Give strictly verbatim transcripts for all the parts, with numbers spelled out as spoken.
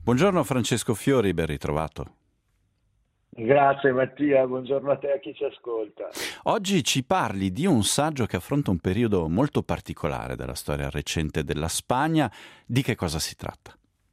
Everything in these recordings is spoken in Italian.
Buongiorno Francesco Fiori, ben ritrovato. Grazie Mattia, buongiorno a te e a chi ci ascolta. Oggi ci parli di un saggio che affronta un periodo molto particolare della storia recente della Spagna. Di che cosa si tratta?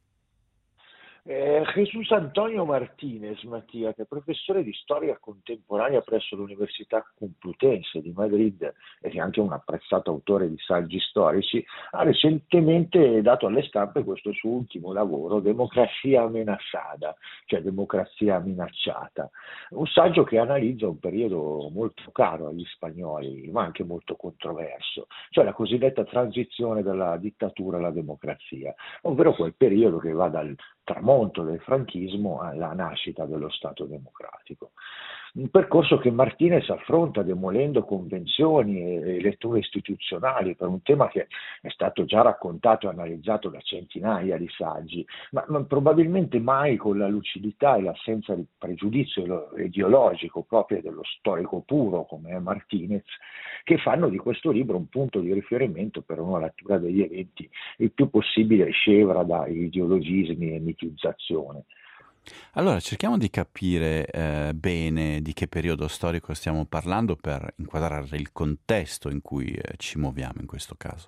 Eh, Jesús Antonio Martínez, Mattia, che è professore di storia contemporanea presso l'Università Complutense di Madrid e che è anche un apprezzato autore di saggi storici, ha recentemente dato alle stampe questo suo ultimo lavoro, Democrazia amenazada, cioè democrazia minacciata, un saggio che analizza un periodo molto caro agli spagnoli, ma anche molto controverso, cioè la cosiddetta transizione dalla dittatura alla democrazia, ovvero quel periodo che va dal tramonto del franchismo alla nascita dello Stato democratico. Un percorso che Martinez affronta demolendo convenzioni e letture istituzionali per un tema che è stato già raccontato e analizzato da centinaia di saggi, ma, ma probabilmente mai con la lucidità e l'assenza di pregiudizio ideologico proprio dello storico puro come è Martinez, che fanno di questo libro un punto di riferimento per una lettura degli eventi il più possibile scevra da ideologismi e mitizzazione. Allora, cerchiamo di capire eh, bene di che periodo storico stiamo parlando per inquadrare il contesto in cui eh, ci muoviamo in questo caso.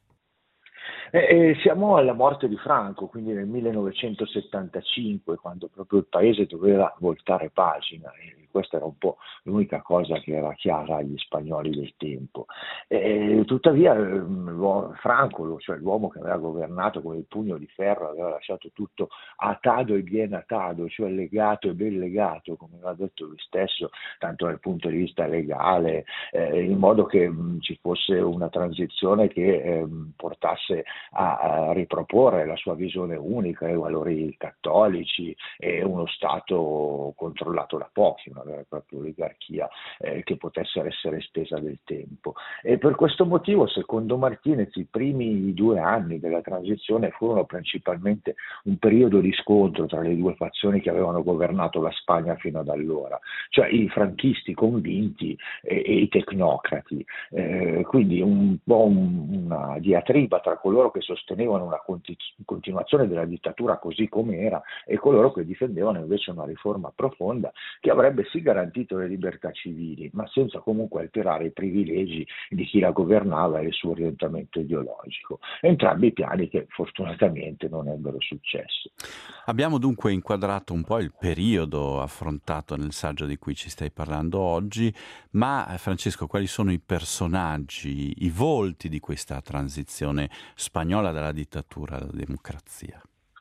E, e siamo alla morte di Franco, quindi nel millenovecentosettantacinque, quando proprio il paese doveva voltare pagina, e questa era un po' l'unica cosa che era chiara agli spagnoli del tempo. E, tuttavia ehm, Franco, cioè l'uomo che aveva governato con il pugno di ferro, aveva lasciato tutto atado e bien atado, cioè legato e ben legato, come aveva detto lui stesso, tanto dal punto di vista legale, eh, in modo che mh, ci fosse una transizione che ehm, portasse a, a riproporre la sua visione unica, i valori cattolici e uno Stato controllato da pochi, una vera e propria oligarchia eh, che potesse essere estesa nel tempo. E per questo motivo, secondo Martinez, i primi due anni della transizione furono principalmente un periodo di scontro tra le due fazioni che avevano governato la Spagna fino ad allora, cioè i franchisti convinti e, e i tecnocrati. Eh, quindi un po' un, una diatriba tra coloro che sostenevano una continu- continuazione della dittatura così com'era e coloro che difendevano invece una riforma profonda che avrebbe sì garantito le libertà civili, ma senza comunque alterare i privilegi di chi la governava e il suo orientamento ideologico. Entrambi i piani che fortunatamente non ebbero successo. Abbiamo dunque inquadrato un po' il periodo affrontato nel saggio di cui ci stai parlando oggi, ma eh, Francesco, quali sono i personaggi, i volti di questa transizione spagnola dalla dittatura alla democrazia?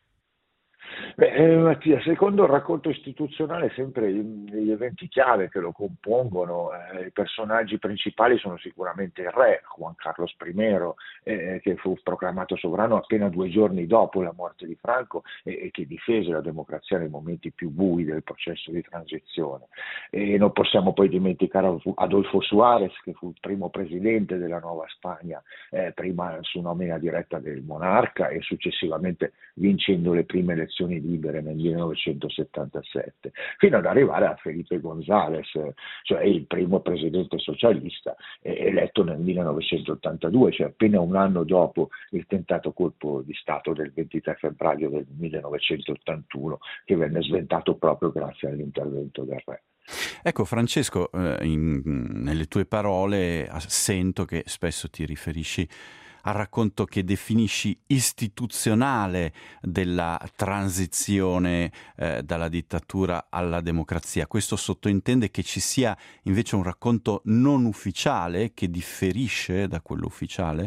Beh, eh, Mattia, secondo il racconto istituzionale, sempre i- gli eventi chiave che lo compongono, eh, i personaggi principali sono sicuramente il re, Juan Carlos I, eh, che fu proclamato sovrano appena due giorni dopo la morte di Franco e, e che difese la democrazia nei momenti più bui del processo di transizione. E non possiamo poi dimenticare Adolfo Suarez, che fu il primo presidente della Nuova Spagna, eh, prima su nomina diretta del monarca e successivamente vincendo le prime elezioni libere nel millenovecentosettantasette, fino ad arrivare a Felipe González, cioè il primo presidente socialista, eletto nel millenovecentottantadue, cioè appena un anno dopo il tentato colpo di Stato del ventitré febbraio del millenovecentottantuno, che venne sventato proprio grazie all'intervento del re. Ecco Francesco, eh, in- nelle tue parole ah, sento che spesso ti riferisci al racconto che definisci istituzionale della transizione eh, dalla dittatura alla democrazia. Questo sottointende che ci sia invece un racconto non ufficiale che differisce da quello ufficiale?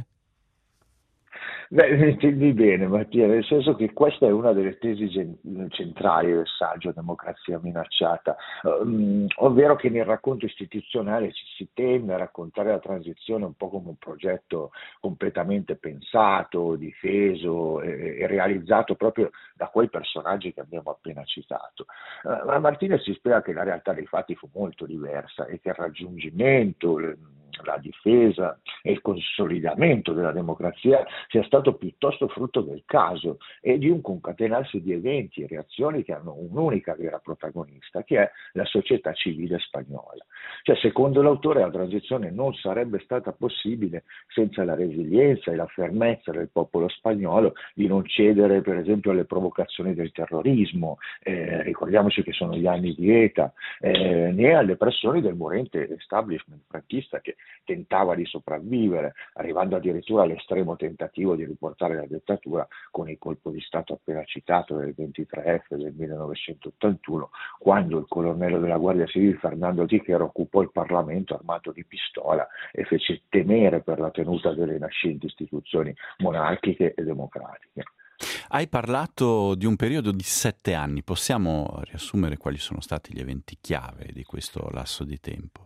Beh, intendi bene Mattia, nel senso che questa è una delle tesi gen- centrali del saggio Democrazia minacciata, ehm, ovvero che nel racconto istituzionale ci si tende a raccontare la transizione un po' come un progetto completamente pensato, difeso e, e realizzato proprio da quei personaggi che abbiamo appena citato. Eh, ma Martinez si spiega che la realtà dei fatti fu molto diversa e che il raggiungimento, la difesa e il consolidamento della democrazia sia stato piuttosto frutto del caso e di un concatenarsi di eventi e reazioni che hanno un'unica vera protagonista, che è la società civile spagnola. Cioè, secondo l'autore, la transizione non sarebbe stata possibile senza la resilienza e la fermezza del popolo spagnolo di non cedere, per esempio, alle provocazioni del terrorismo, eh, ricordiamoci che sono gli anni di ETA, eh, né alle pressioni del morente establishment franchista che tentava di sopravvivere, arrivando addirittura all'estremo tentativo di riportare la dittatura con il colpo di Stato appena citato del ventitré F del millenovecentottantuno, quando il colonnello della Guardia Civile Fernando Tichero occupò il Parlamento armato di pistola e fece temere per la tenuta delle nascenti istituzioni monarchiche e democratiche. Hai parlato di un periodo di sette anni, possiamo riassumere quali sono stati gli eventi chiave di questo lasso di tempo?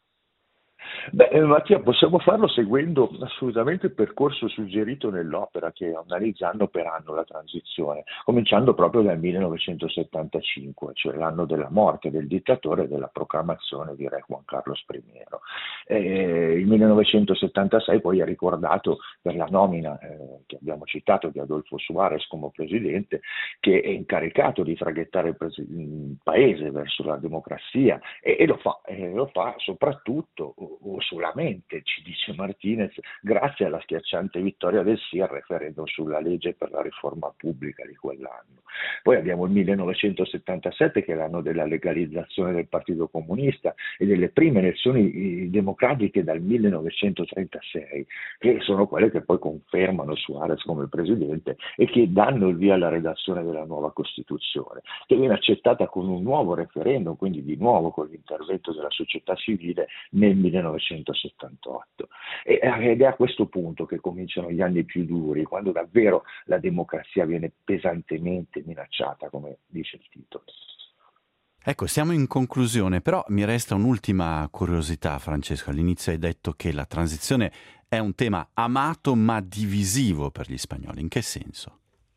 Beh, Mattia, possiamo farlo seguendo assolutamente il percorso suggerito nell'opera, che analizza anno per anno la transizione, cominciando proprio dal millenovecentosettantacinque, cioè l'anno della morte del dittatore e della proclamazione di Re Juan Carlos I. Eh, il millenovecentosettantasei poi è ricordato per la nomina eh, che abbiamo citato di Adolfo Suárez come presidente, che è incaricato di traghettare il, pres- il paese verso la democrazia e, e lo fa, e lo fa soprattutto o solamente, ci dice Martinez, grazie alla schiacciante vittoria del sì al referendum sulla legge per la riforma pubblica di quell'anno. Poi abbiamo il millenovecentosettantasette, che è l'anno della legalizzazione del Partito Comunista e delle prime elezioni democratiche dal millenovecentotrentasei, che sono quelle che poi confermano Suárez come presidente e che danno il via alla redazione della nuova Costituzione, che viene accettata con un nuovo referendum, quindi di nuovo con l'intervento della società civile nel millenovecentosettantotto. Ed è a questo punto che cominciano gli anni più duri, quando davvero la democrazia viene pesantemente minacciata, come dice il titolo. Ecco, siamo in conclusione, però mi resta un'ultima curiosità, Francesco. All'inizio hai detto che la transizione è un tema amato ma divisivo per gli spagnoli. In che senso?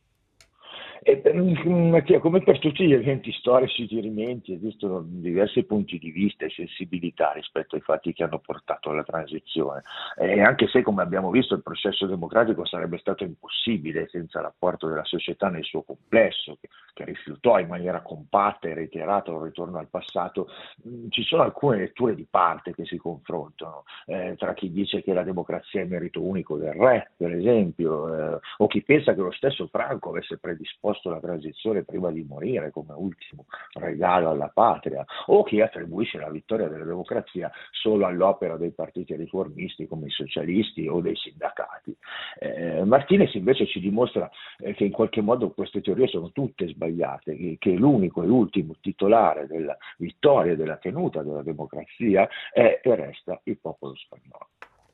E per, Mattia, come per tutti gli eventi storici dirimenti, esistono diversi punti di vista e sensibilità rispetto ai fatti che hanno portato alla transizione. E anche se, come abbiamo visto, il processo democratico sarebbe stato impossibile senza l'apporto della società nel suo complesso, che, che rifiutò in maniera compatta e reiterata un ritorno al passato, mh, ci sono alcune letture di parte che si confrontano, eh, tra chi dice che la democrazia è merito unico del re, per esempio, eh, o chi pensa che lo stesso Franco avesse predisposto la transizione prima di morire come ultimo regalo alla patria, o chi attribuisce la vittoria della democrazia solo all'opera dei partiti riformisti come i socialisti o dei sindacati. Eh, Martinez invece ci dimostra eh, che in qualche modo queste teorie sono tutte sbagliate, che, che l'unico e ultimo titolare della vittoria e della tenuta della democrazia è e resta il popolo spagnolo.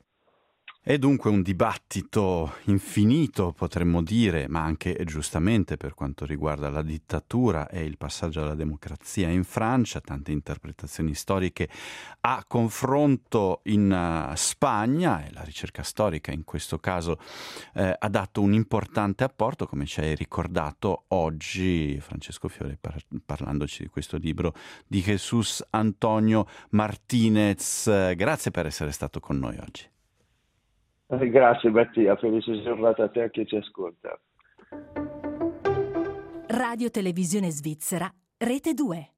È dunque un dibattito infinito, potremmo dire, ma anche giustamente per quanto riguarda la dittatura e il passaggio alla democrazia in Francia, tante interpretazioni storiche a confronto in uh, Spagna, e la ricerca storica in questo caso eh, ha dato un importante apporto, come ci hai ricordato oggi, Francesco Fiore, par- parlandoci di questo libro di Jesús Antonio Martínez. Grazie per essere stato con noi oggi. Grazie Mattia, felice giornata a te e a chi ci ascolta. Radio Televisione Svizzera, Rete due.